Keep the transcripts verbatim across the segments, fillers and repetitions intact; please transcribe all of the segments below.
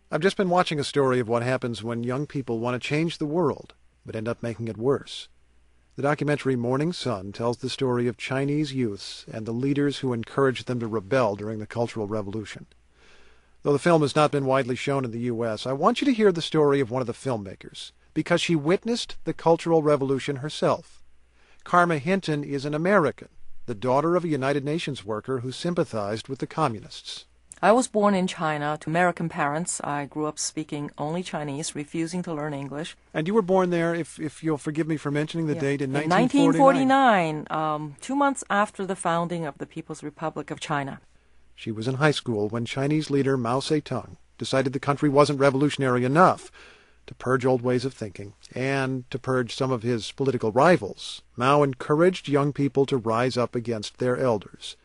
I've just been watching a story of what happens when young people want to change the world, but end up making it worse. The documentary Morning Sun tells the story of Chinese youths and the leaders who encouraged them to rebel during the Cultural Revolution. Though the film has not been widely shown in the U S, I want you to hear the story of one of the filmmakers, because she witnessed the Cultural Revolution herself. Karma Hinton is an American, the daughter of a United Nations worker who sympathized with the communists. I was born in China to American parents. I grew up speaking only Chinese, refusing to learn English. And you were born there, if if you'll forgive me for mentioning the yeah. date, in, in nineteen forty-nine. nineteen forty-nine, um, two months after the founding of the People's Republic of China. She was in high school when Chinese leader Mao Zedong decided the country wasn't revolutionary enough to purge old ways of thinking and to purge some of his political rivals. Mao encouraged young people to rise up against their elders.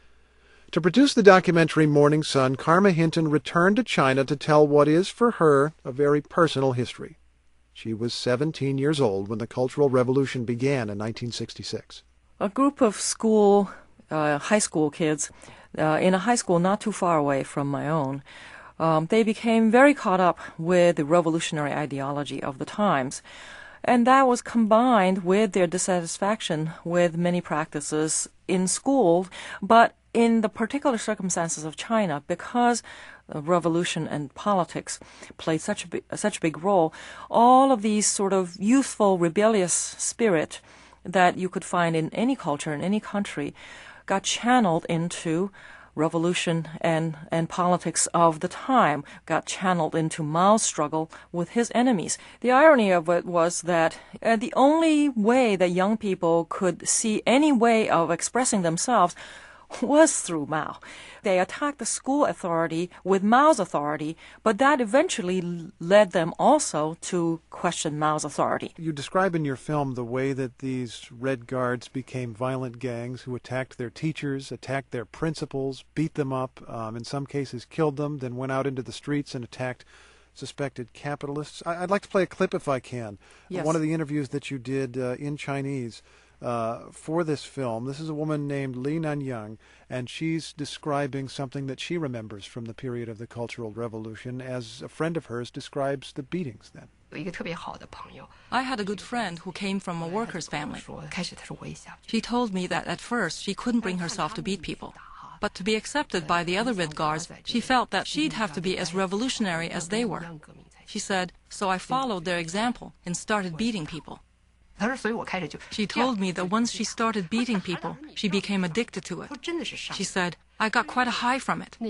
To produce the documentary Morning Sun, Karma Hinton returned to China to tell what is, for her, a very personal history. She was seventeen years old when the Cultural Revolution began in nineteen sixty-six. A group of school, uh, high school kids, uh, in a high school not too far away from my own, um, they became very caught up with the revolutionary ideology of the times. And that was combined with their dissatisfaction with many practices in school, but in the particular circumstances of China, because revolution and politics played such a big, such a big role, all of these sort of youthful, rebellious spirit that you could find in any culture, in any country, got channeled into revolution and, and politics of the time, got channeled into Mao's struggle with his enemies. The irony of it was that uh, the only way that young people could see any way of expressing themselves was through Mao. They attacked the school authority with Mao's authority, but that eventually led them also to question Mao's authority. You describe in your film the way that these Red Guards became violent gangs who attacked their teachers, attacked their principals, beat them up, um, in some cases killed them, then went out into the streets and attacked suspected capitalists. I- I'd like to play a clip if I can. Yes. One of the interviews that you did uh, in Chinese Uh, for this film. This is a woman named Li Nanyang, and she's describing something that she remembers from the period of the Cultural Revolution, as a friend of hers describes the beatings then. I had a good friend who came from a worker's family. She told me that at first she couldn't bring herself to beat people. But to be accepted by the other Red Guards, she felt that she'd have to be as revolutionary as they were. She said, so I followed their example and started beating people. She told me that once she started beating people, she became addicted to it. She said, I got quite a high from it.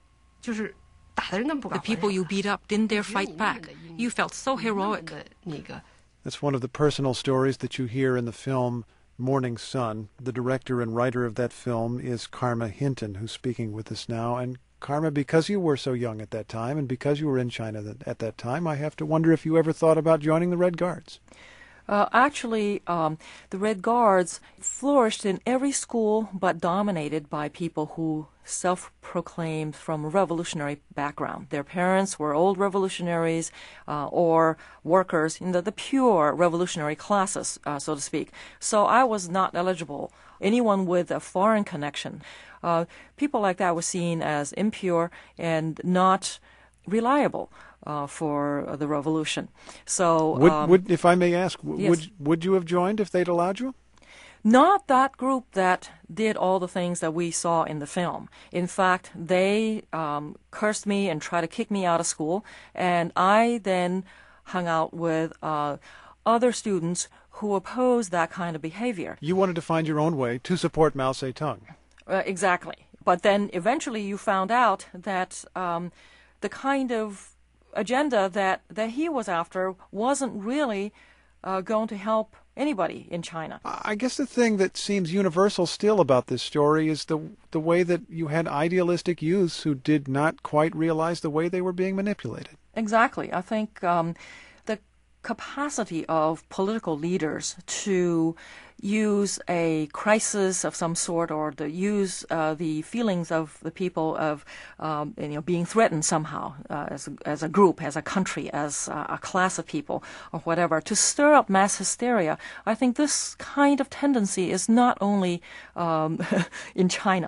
The people you beat up didn't dare fight back. You felt so heroic. That's one of the personal stories that you hear in the film Morning Sun. The director and writer of that film is Karma Hinton, who's speaking with us now. And Karma, because you were so young at that time and because you were in China at that time, I have to wonder if you ever thought about joining the Red Guards. Uh, actually, um, the Red Guards flourished in every school, but dominated by people who self-proclaimed from a revolutionary background. Their parents were old revolutionaries uh, or workers in the, the pure revolutionary classes, uh, so to speak. So I was not eligible. Anyone with a foreign connection, uh, people like that were seen as impure and not reliable uh, for uh, the revolution. So, would, um, would, if I may ask, w- yes. would would you have joined if they'd allowed you? Not that group that did all the things that we saw in the film. In fact, they um, cursed me and tried to kick me out of school, and I then hung out with uh, other students who opposed that kind of behavior. You wanted to find your own way to support Mao Zedong. Uh, exactly. But then eventually you found out that um, the kind of agenda that, that he was after wasn't really uh, going to help anybody in China. I guess the thing that seems universal still about this story is the the way that you had idealistic youths who did not quite realize the way they were being manipulated. Exactly. I think um, the capacity of political leaders to use a crisis of some sort, or to use uh, the feelings of the people of um, you know being threatened somehow uh, as a, as a group, as a country, as uh, a class of people, or whatever, to stir up mass hysteria. I think this kind of tendency is not only um, in China.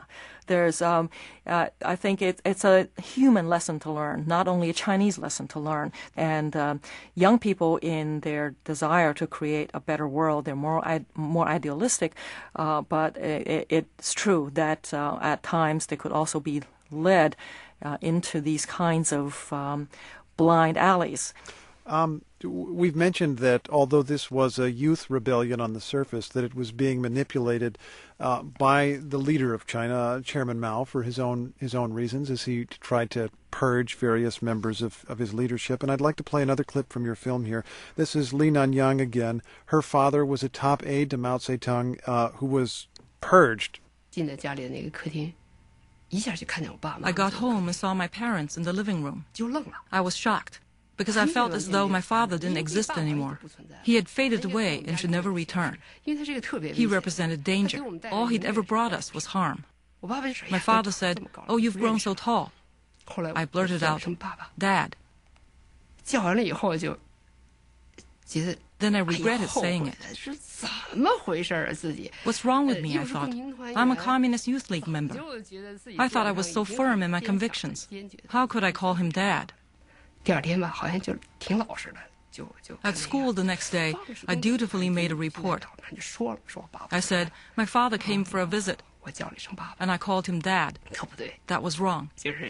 There's, um, uh, I think it, it's a human lesson to learn, not only a Chinese lesson to learn. And um, young people, in their desire to create a better world, they're more more idealistic. Uh, but it, it's true that uh, at times they could also be led uh, into these kinds of um, blind alleys. Um, we've mentioned that although this was a youth rebellion on the surface, that it was being manipulated uh, by the leader of China, Chairman Mao, for his own his own reasons, as he tried to purge various members of, of his leadership. And I'd like to play another clip from your film here. This is Li Nanyang again. Her father was a top aide to Mao Zedong, uh, who was purged. I got home and saw my parents in the living room. I was shocked, because I felt as though my father didn't exist anymore. He had faded away and should never return. He represented danger. All he'd ever brought us was harm. My father said, "Oh, you've grown so tall." I blurted out, "Dad." Then I regretted saying it. What's wrong with me, I thought. I'm a Communist Youth League member. I thought I was so firm in my convictions. How could I call him Dad? At school the next day, I dutifully made a report. I said, my father came for a visit, and I called him Dad. That was wrong.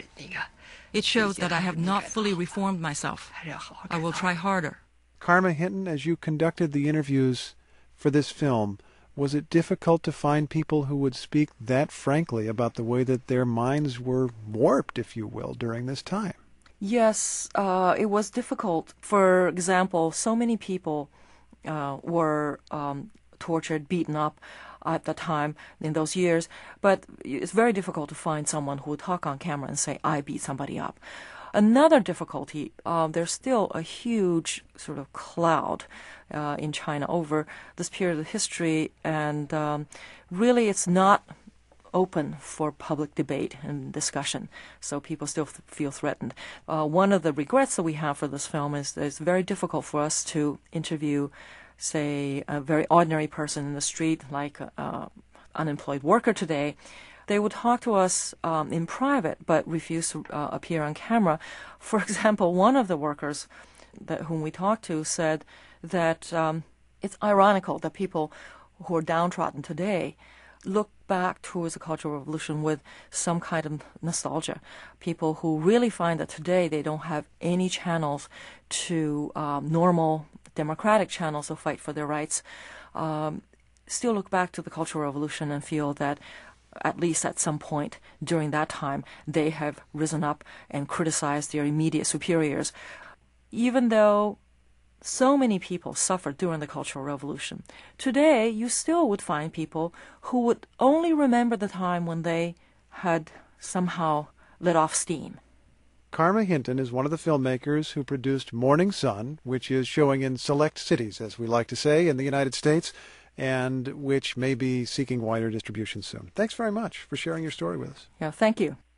It showed that I have not fully reformed myself. I will try harder. Karma Hinton, as you conducted the interviews for this film, was it difficult to find people who would speak that frankly about the way that their minds were warped, if you will, during this time? Yes, uh, it was difficult. For example, so many people uh, were um, tortured, beaten up at the time in those years, but it's very difficult to find someone who would talk on camera and say, I beat somebody up. Another difficulty, uh, there's still a huge sort of cloud uh, in China over this period of history, and um, really it's not open for public debate and discussion, so people still th- feel threatened. Uh, one of the regrets that we have for this film is that it's very difficult for us to interview, say, a very ordinary person in the street, like an unemployed worker today. They would talk to us um, in private, but refuse to uh, appear on camera. For example, one of the workers that whom we talked to said that um, it's ironical that people who are downtrodden today look back towards the Cultural Revolution with some kind of nostalgia. People who really find that today they don't have any channels to um, normal democratic channels to fight for their rights, um, still look back to the Cultural Revolution and feel that at least at some point during that time, they have risen up and criticized their immediate superiors. Even though so many people suffered during the Cultural Revolution, today you still would find people who would only remember the time when they had somehow let off steam. Karma Hinton is one of the filmmakers who produced Morning Sun, which is showing in select cities, as we like to say, in the United States, and which may be seeking wider distribution soon. Thanks very much for sharing your story with us. Yeah, thank you.